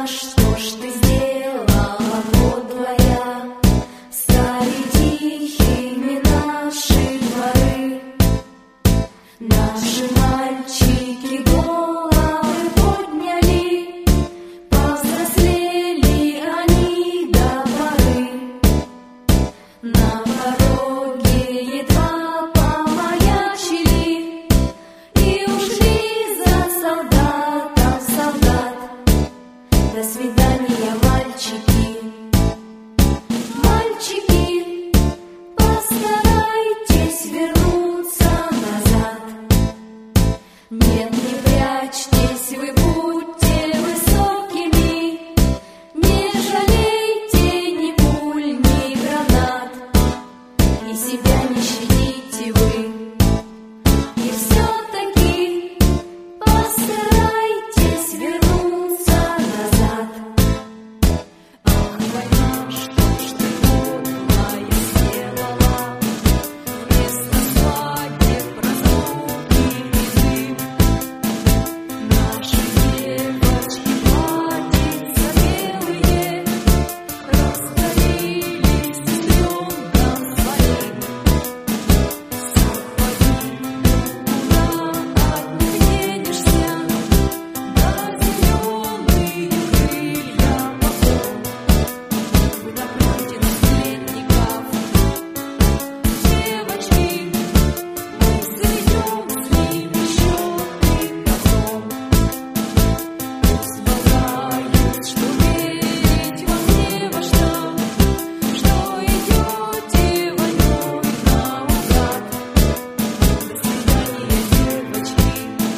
что ж ты сделала, подлая? Стали тихими наши дворы, наши мальчики головы подняли, повзрослели они до поры. На пороге едва помаячили и ушли за солдатом солдат. До свидания, мальчики. Мальчики, постарайтесь вернуться назад. Нет, не прячьтесь, вы будьте высокими, не жалейте ни пуль, ни гранат, и себя не щадите вы. И все-таки постарайтесь вернуться назад. Ах, война, что ж ты подлая сделала? Вместо свадеб, разлуки и дым наши девочки платьица белые растворились ребенком своим. Куда от них денешься? Да зеленые крылья потом. Вы напрете наследников, девочки, мы сведем с ними счеты потом. Узнаваюсь, что верить вам не во что идете войной наугад. До свидания, девочки.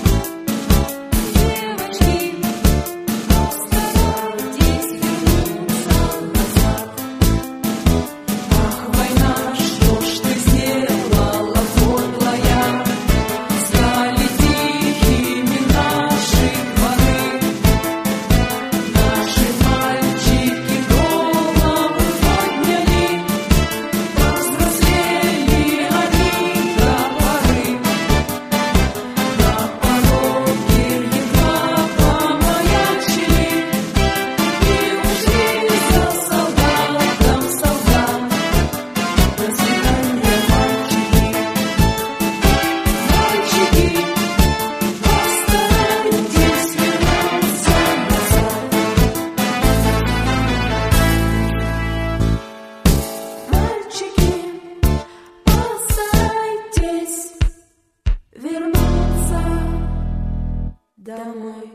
Девочки, постарайтесь вернуться назад. Ах, война, что ж ты сделала, подлая? Стали тихими наши дворы, наши мальчики головы подняли, повзрослели они до поры. На пороге едва помаячили и ушли за солдатом солдат. До свидания, мальчики. Мальчики, постарайтесь вернуться назад. Мальчики, постарайтесь вернуться домой.